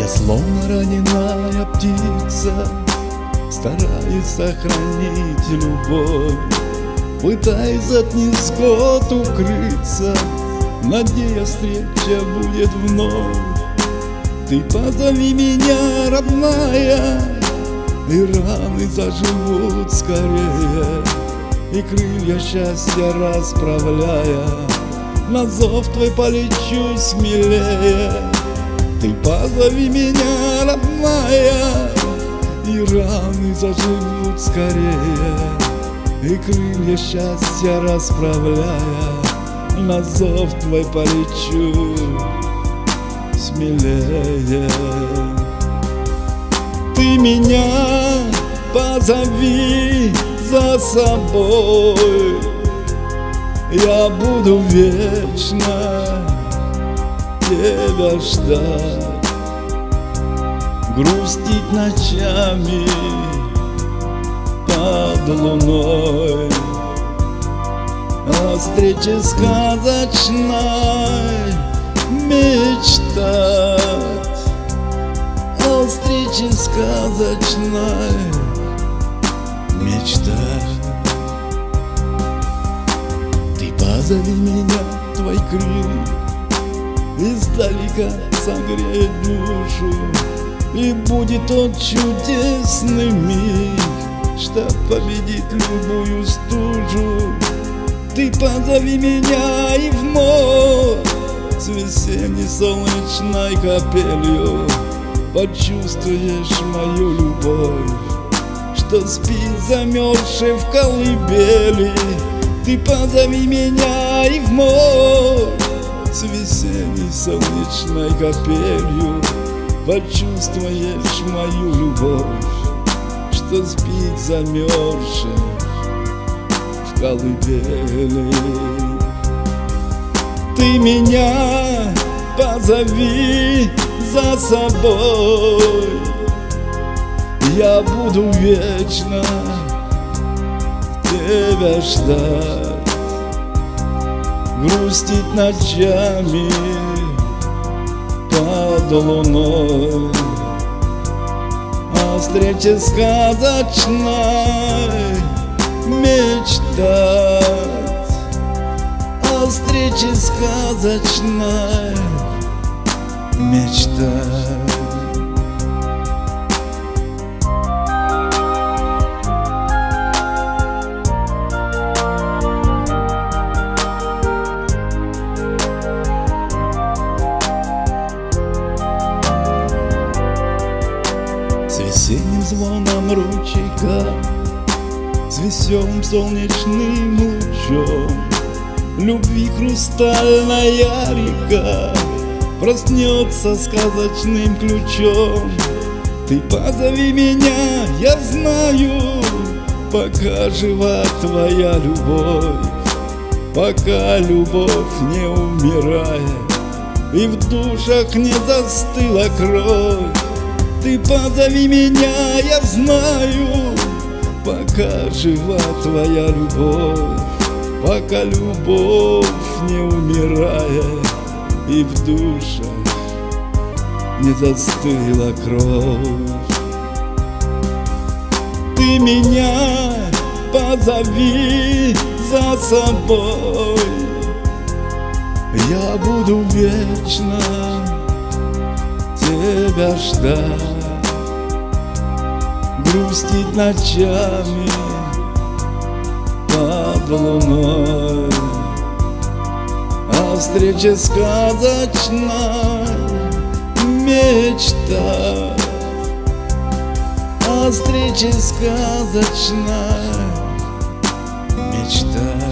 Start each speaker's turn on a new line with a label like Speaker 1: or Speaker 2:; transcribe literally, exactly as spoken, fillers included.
Speaker 1: Я словно раненая птица, стараюсь сохранить любовь, пытаюсь от невзгод укрыться, надеясь, встреча будет вновь. Ты позови меня, родная, и раны заживут скорее, и крылья счастья расправляя, на зов твой полечу смелее. Ты позови меня, родная, и раны заживут скорее, и крылья счастья расправляя, на зов твой полечу смелее. Ты меня позови за собой, я буду вечно тебя ждать, грустить ночами под луной, о встрече сказочной мечтать, о встрече сказочной мечтать. Ты позови меня, твой крик издалека согреет душу, и будет тот чудесный миг, что победит любую стужу. Ты позови меня и в море с весенней солнечной капелью почувствуешь мою любовь, что спит замерзший в колыбели. Ты позови меня и в море с весенней солнечной капелью почувствуешь мою любовь, что спит замерзший в колыбели. Ты меня позови за собой, я буду вечно тебя ждать, грустить ночами под луной, о встрече сказочной мечтать, о встрече сказочной мечтать. С весенним звоном ручейка, с веселым солнечным лучом любви хрустальная река проснется сказочным ключом. Ты позови меня, я знаю, пока жива твоя любовь, пока любовь не умирает и в душах не застыла кровь. Ты позови меня, я знаю, пока жива твоя любовь, пока любовь не умирает и в душах не застыла кровь. Ты меня позови за собой, я буду вечно тебя ждать, грустить ночами под луной, о встрече сказочной мечтать, о встрече сказочной мечтать.